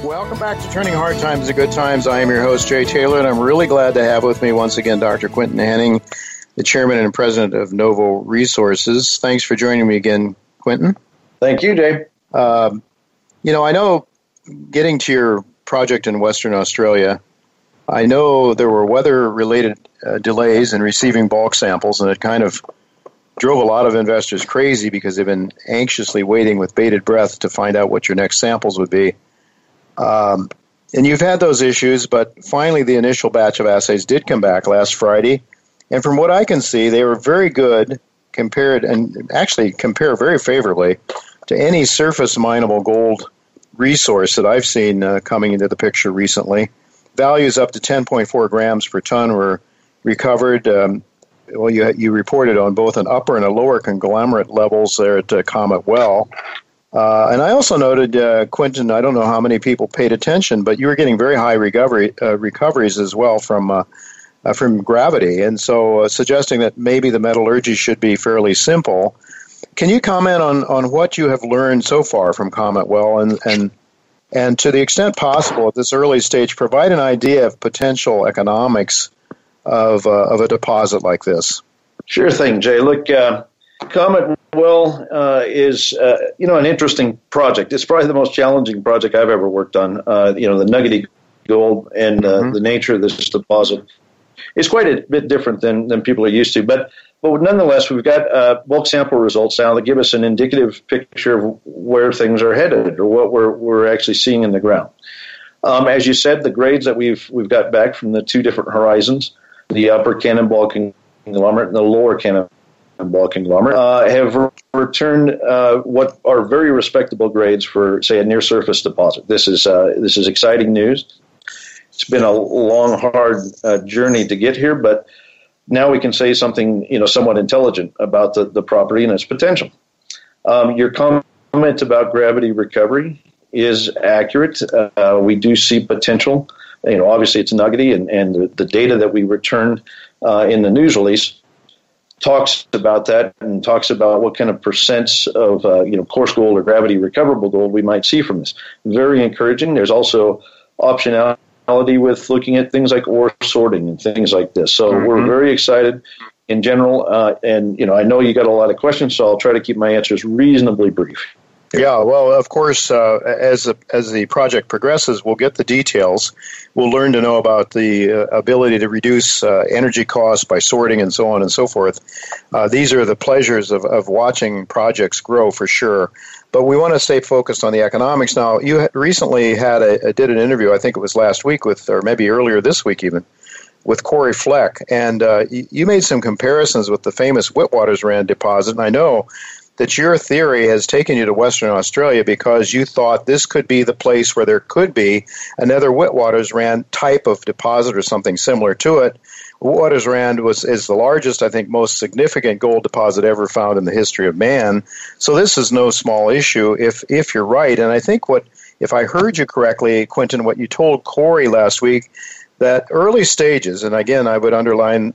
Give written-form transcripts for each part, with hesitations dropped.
Welcome back to Turning Hard Times to Good Times. I am your host, Jay Taylor, and I'm really glad to have with me once again Dr. Quinton Henning, the chairman and president of Novo Resources. Thanks for joining me again, Quinton. Thank you, Jay. I know getting to your project in Western Australia, I know there were weather-related delays in receiving bulk samples, and it kind of drove a lot of investors crazy because they've been anxiously waiting with bated breath to find out what your next samples would be. And you've had those issues, but finally the initial batch of assays did come back last Friday. And from what I can see, they were very good compared, and actually compare very favorably to any surface mineable gold resource that I've seen coming into the picture recently. Values up to 10.4 grams per ton were recovered. You reported on both an upper and a lower conglomerate levels there at Comet Well. And I also noted, Quinton, I don't know how many people paid attention, but you were getting very high recoveries as well from gravity, and so suggesting that maybe the metallurgy should be fairly simple. Can you comment on what you have learned so far from Comet Well, and to the extent possible at this early stage, provide an idea of potential economics of a deposit like this? Sure thing, Jay. Look, Comet Well is an interesting project. It's probably the most challenging project I've ever worked on. The nuggety gold and the nature of this deposit is quite a bit different than people are used to. But nonetheless, we've got bulk sample results now that give us an indicative picture of where things are headed or what we're actually seeing in the ground. As you said, the grades that we've got back from the two different horizons, the upper Cannonball conglomerate and the lower Cannonball conglomerate, have returned what are very respectable grades for, say, a near-surface deposit. This is exciting news. It's been a long, hard journey to get here, but now we can say something, somewhat intelligent about the property and its potential. Your comment about gravity recovery is accurate. We do see potential. Obviously it's nuggety, and the data that we returned in the news release talks about that and talks about what kind of percents of coarse gold or gravity recoverable gold we might see from this. Very encouraging. There's also optionality with looking at things like ore sorting and things like this. So we're very excited in general. And I know you got a lot of questions, so I'll try to keep my answers reasonably brief. Yeah, well, of course, as the project progresses, we'll get the details. We'll learn to know about the ability to reduce energy costs by sorting and so on and so forth. These are the pleasures of watching projects grow for sure. But we want to stay focused on the economics. Now, you recently did an interview, I think it was last week, or maybe earlier this week even, with Corey Fleck. And you made some comparisons with the famous Witwatersrand deposit. And I know that your theory has taken you to Western Australia because you thought this could be the place where there could be another Witwatersrand type of deposit or something similar to it. Witwatersrand is the largest, I think, most significant gold deposit ever found in the history of man. So this is no small issue if you're right. And I think if I heard you correctly, Quinton, what you told Corey last week, that early stages, and again, I would underline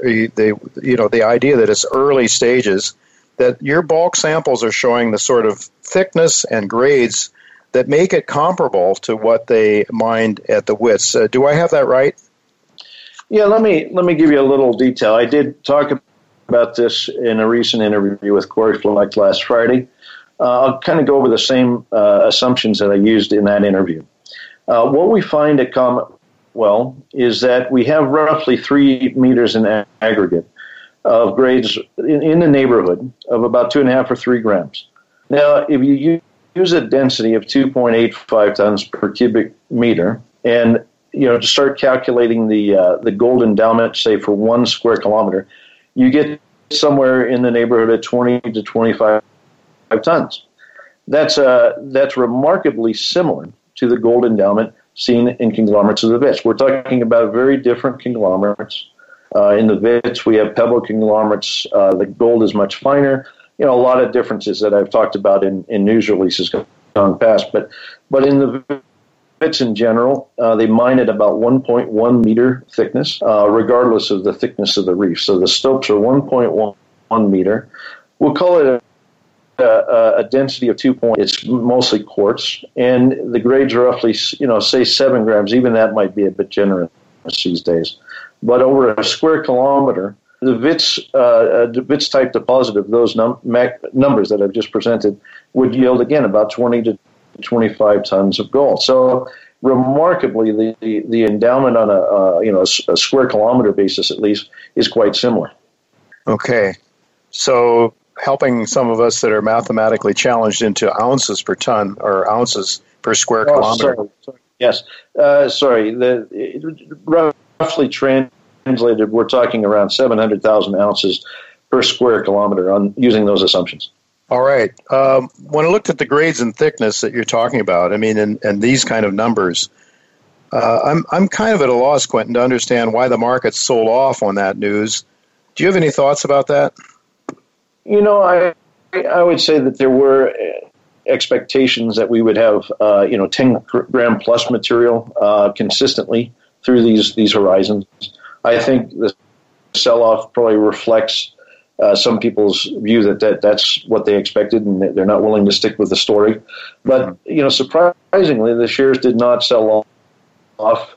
the idea that it's early stages, that your bulk samples are showing the sort of thickness and grades that make it comparable to what they mined at the Wits. Do I have that right? Yeah, let me give you a little detail. I did talk about this in a recent interview with Corey Fleck last Friday. I'll kind of go over the same assumptions that I used in that interview. What we find at Comet Well is that we have roughly 3 meters in aggregate of grades in the neighborhood of about 2.5 or 3 grams. Now, if you use a density of 2.85 tons per cubic meter, and to start calculating the gold endowment, say for 1 square kilometer, you get somewhere in the neighborhood of 20 to 25 tons. That's remarkably similar to the gold endowment seen in conglomerates of the Wits. We're talking about very different conglomerates. In the Wits, we have pebble conglomerates. The gold is much finer. A lot of differences that I've talked about in news releases gone past. But in the Wits in general, they mine at about 1.1 meter thickness, regardless of the thickness of the reef. So the stopes are 1.1 meter. We'll call it a density of 2 points. It's mostly quartz, and the grades are roughly, say 7 grams. Even that might be a bit generous these days. But over a square kilometer, the Wits type deposit of those numbers that I've just presented would yield again about 20 to 25 tons of gold. So remarkably, the endowment on a square kilometer basis at least is quite similar. Okay, so helping some of us that are mathematically challenged into ounces per ton or ounces per square kilometer. Sorry. Yes, sorry. Roughly translated, we're talking around 700,000 ounces per square kilometer on using those assumptions. All right. When I looked at the grades and thickness that you're talking about, I mean, and these kind of numbers, I'm kind of at a loss, Quentin, to understand why the market sold off on that news. Do you have any thoughts about that? I would say that there were expectations that we would have, 10 gram plus material consistently through these horizons. I think the sell-off probably reflects some people's view that that's what they expected, and they're not willing to stick with the story. But surprisingly, the shares did not sell off.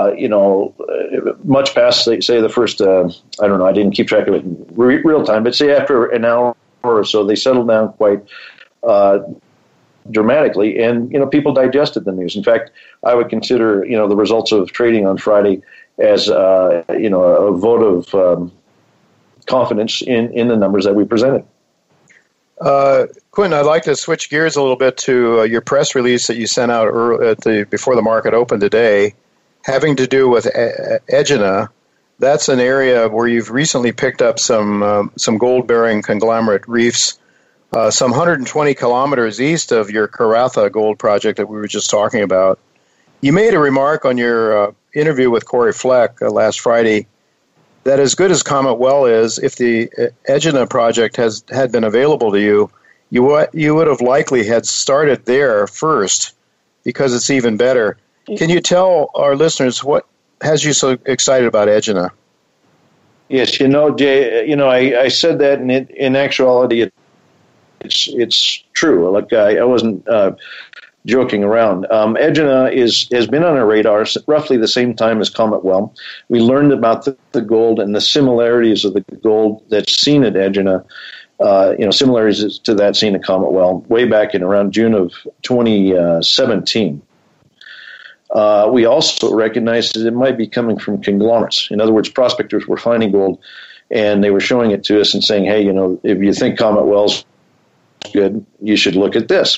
Much past, say, the first, I don't know, I didn't keep track of it in real time, but say after an hour or so, they settled down quite dramatically, and, people digested the news. In fact, I would consider, the results of trading on Friday as, a vote of confidence in the numbers that we presented. Quentin, I'd like to switch gears a little bit to your press release that you sent out before the market opened today, having to do with Egina. That's an area where you've recently picked up some gold-bearing conglomerate reefs, some 120 kilometers east of your Karratha gold project that we were just talking about. You made a remark on your interview with Corey Fleck last Friday that as good as Comet Well is, if the Egina project had been available to you, you would have likely had started there first because it's even better. Can you tell our listeners what has you so excited about Egina? Yes, Jay, I said that, and in actuality, it's true. Like I wasn't joking around. Egina has been on our radar roughly the same time as Comet Well. We learned about the gold and the similarities of the gold that's seen at Egina, similarities to that seen at Comet Well way back in around June of 2017. We also recognized that it might be coming from conglomerates. In other words, prospectors were finding gold, and they were showing it to us and saying, hey, if you think Comet Well's good, you should look at this.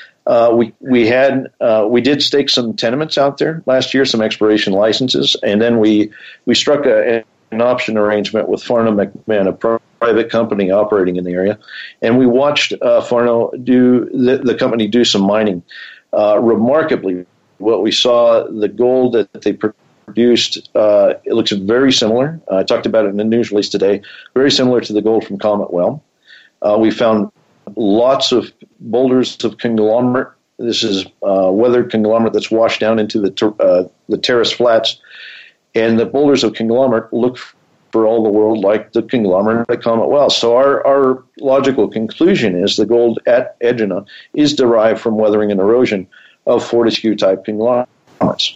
We did stake some tenements out there last year, some exploration licenses, and then we struck an option arrangement with Farnham McMahon, a private company operating in the area, and we watched Farnham the company do some mining. Remarkably, what we saw, the gold that they produced, it looks very similar. I talked about it in the news release today. Very similar to the gold from Comet Well. We found lots of boulders of conglomerate. This is weathered conglomerate that's washed down into the terrace flats. And the boulders of conglomerate look for all the world like the conglomerate at Comet Well. So our logical conclusion is the gold at Egina is derived from weathering and erosion of Fortescue-type conglomerates.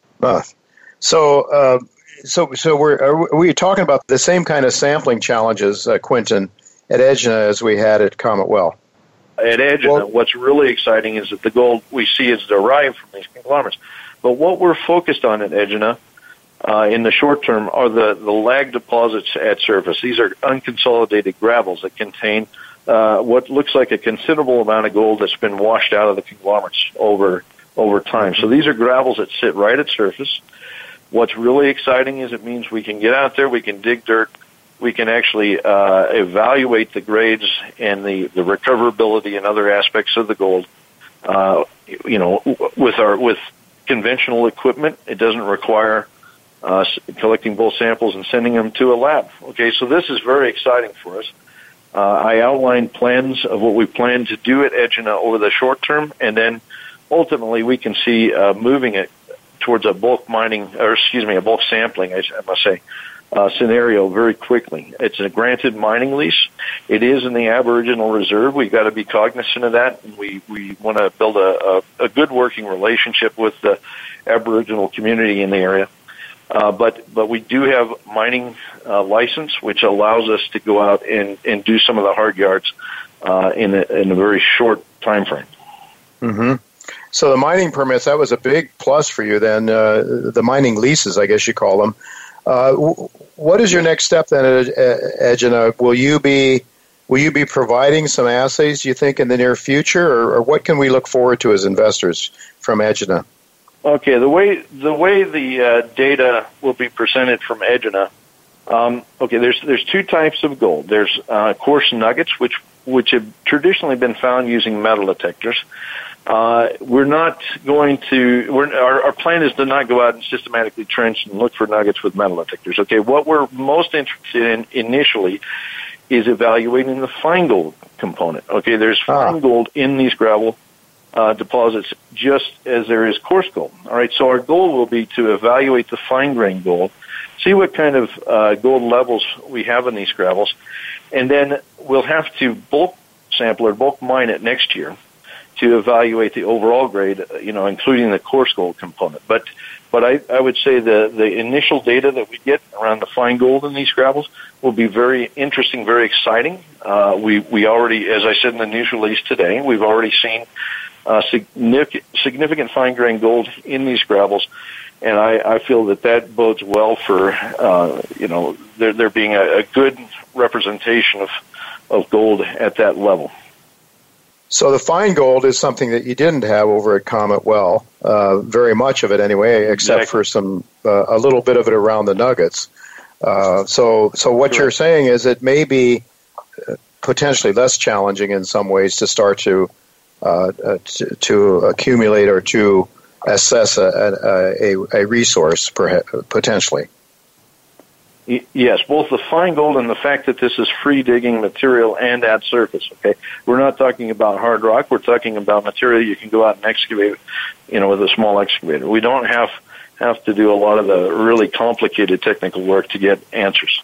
So are we talking about the same kind of sampling challenges, Quentin, at Egina as we had at Comet Well? At Egina, what's really exciting is that the gold we see is derived from these conglomerates. But what we're focused on at Egina in the short term are the lag deposits at surface. These are unconsolidated gravels that contain what looks like a considerable amount of gold that's been washed out of the conglomerates over time. So these are gravels that sit right at surface. What's really exciting is it means we can get out there, we can dig dirt, we can actually evaluate the grades and the recoverability and other aspects of the gold. With conventional equipment, it doesn't require collecting both samples and sending them to a lab. Okay, so this is very exciting for us. I outlined plans of what we plan to do at Egina over the short term, and then ultimately we can see moving it towards a bulk sampling, I must say, scenario very quickly. It's a granted mining lease. It is in the Aboriginal Reserve. We've got to be cognizant of that, and we want to build a good working relationship with the Aboriginal community in the area. But we do have mining license, which allows us to go out and do some of the hard yards in a very short time frame. Mm-hmm. So the mining permits, that was a big plus for you then, the mining leases, I guess you call them. What is your next step then at Egina? Will you be providing some assays, do you think, in the near future, or what can we look forward to as investors from Egina? Okay, the way the data will be presented from Egina, there's two types of gold. There's coarse nuggets, which have traditionally been found using metal detectors. We're not going to. Our plan is to not go out and systematically trench and look for nuggets with metal detectors. Okay, what we're most interested in initially is evaluating the fine gold component. Okay, there's fine gold in these gravel deposits just as there is coarse gold. All right, so our goal will be to evaluate the fine grain gold, see what kind of gold levels we have in these gravels, and then we'll have to bulk sample or bulk mine it next year to evaluate the overall grade, including the coarse gold component. But I would say the initial data that we get around the fine gold in these gravels will be very interesting, very exciting. We already, as I said in the news release today, we've already seen significant fine grain gold in these gravels, and I feel that bodes well for there being a good representation of gold at that level. So the fine gold is something that you didn't have over at Comet Well, very much of it anyway, except for some a little bit of it around the nuggets. So what you're saying is it may be potentially less challenging in some ways to start to accumulate or to assess a resource potentially. Yes, both the fine gold and the fact that this is free digging material and at surface. Okay, we're not talking about hard rock. We're talking about material you can go out and excavate, with a small excavator. We don't have to do a lot of the really complicated technical work to get answers.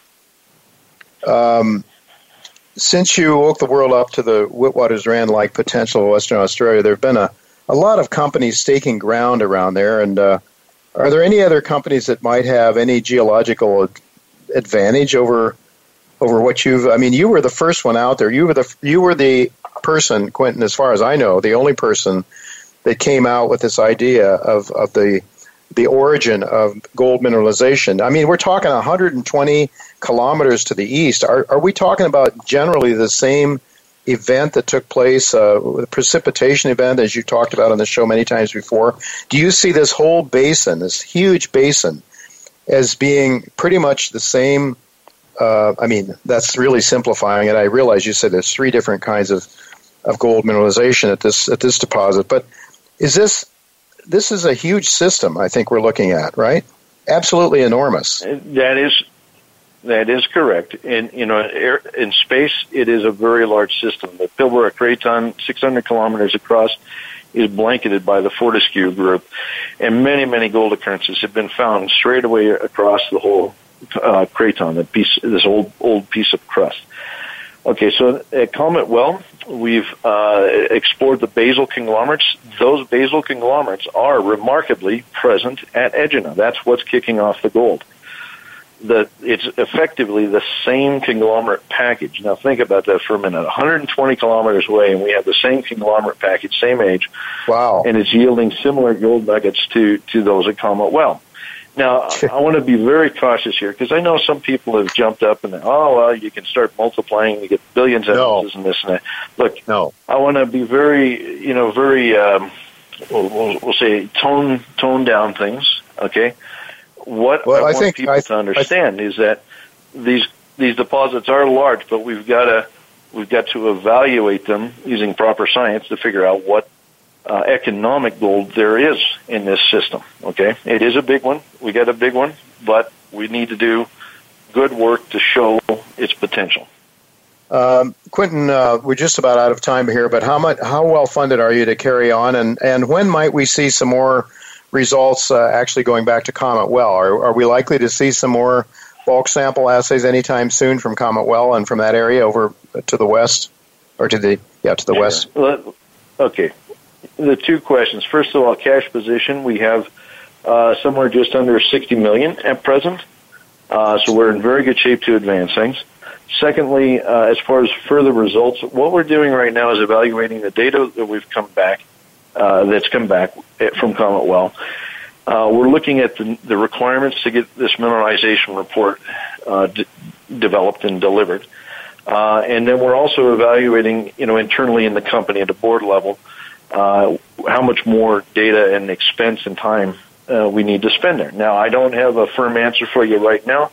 Since you woke the world up to the Witwatersrand-like potential of Western Australia, there have been a lot of companies staking ground around there. And are there any other companies that might have any geological advantage over what you've? I mean, you were the first one out there. You were the person, Quentin, as far as I know, the only person that came out with this idea of the origin of gold mineralization. I mean, we're talking 120 kilometers to the east. Are we talking about generally the same event that took place, the precipitation event, as you talked about on the show many times before? Do you see this whole basin, this huge basin, as being pretty much the same? I mean, that's really simplifying it. I realize you said there's three different kinds of gold mineralization at this deposit, but this is a huge system I think we're looking at, right? Absolutely enormous. That is correct. And in space, it is a very large system. The Pilbara Craton, 600 kilometers across, is blanketed by the Fortescue Group, and many, many gold occurrences have been found straight away across the whole craton, this old piece of crust. Okay, so at Comet Well, we've explored the basal conglomerates. Those basal conglomerates are remarkably present at Egina. That's what's kicking off the gold. It's effectively the same conglomerate package. Now think about that for a minute. 120 kilometers away, and we have the same conglomerate package, same age. Wow. And it's yielding similar gold nuggets to those at Comet Well. Now, I want to be very cautious here, because I know some people have jumped up and, you can start multiplying, you get billions of ounces and this and that. Look, I want to be very, we'll say tone down things, okay? What I want people to understand is that these deposits are large, but we've got to evaluate them using proper science to figure out what economic gold there is in this system. Okay, it is a big one. We got a big one, but we need to do good work to show its potential. Quentin, we're just about out of time here, but how well funded are you to carry on, and when might we see some more results actually going back to Comet Well? Are we likely to see some more bulk sample assays anytime soon from Comet Well and from that area over to the west, or to the west? Okay. The two questions. First of all, cash position. We have somewhere just under $60 million at present, so we're in very good shape to advance things. Secondly, as far as further results, what we're doing right now is evaluating the data that we've that's come back from Comet Well. We're looking at the requirements to get this mineralization report developed and delivered. And then we're also evaluating, internally in the company at a board level, how much more data and expense and time we need to spend there. Now, I don't have a firm answer for you right now,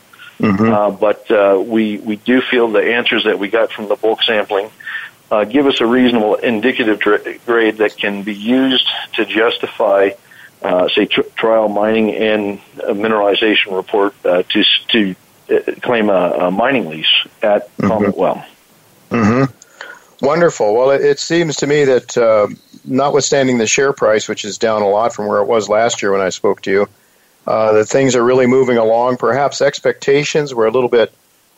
but we do feel the answers that we got from the bulk sampling give us a reasonable indicative grade that can be used to justify, say, trial mining and a mineralization report to claim a mining lease at Comet Well. Wonderful. Well, it seems to me that notwithstanding the share price, which is down a lot from where it was last year when I spoke to you, that things are really moving along. Perhaps expectations were a little bit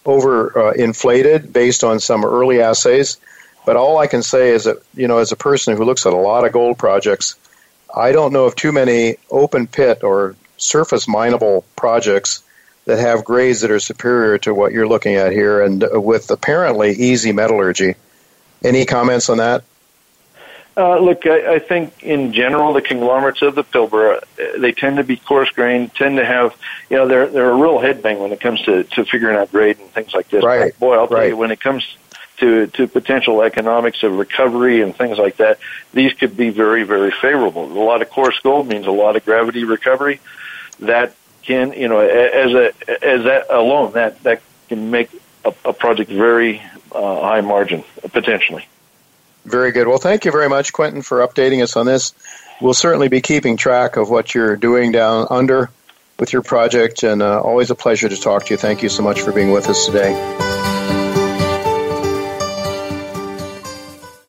inflated based on some early assays. But all I can say is that, as a person who looks at a lot of gold projects, I don't know of too many open pit or surface mineable projects that have grades that are superior to what you're looking at here, and with apparently easy metallurgy. Any comments on that? Look, I think in general the conglomerates of the Pilbara, they tend to be coarse-grained, tend to have, they're a real headbang when it comes to figuring out grade and things like this. Right. But boy, I'll tell you, when it comes to potential economics of recovery and things like that, these could be very, very favorable. A lot of coarse gold means a lot of gravity recovery. That can, as that alone, that can make a project very high margin, potentially. Very good. Well, thank you very much, Quentin, for updating us on this. We'll certainly be keeping track of what you're doing down under with your project, and always a pleasure to talk to you. Thank you so much for being with us today.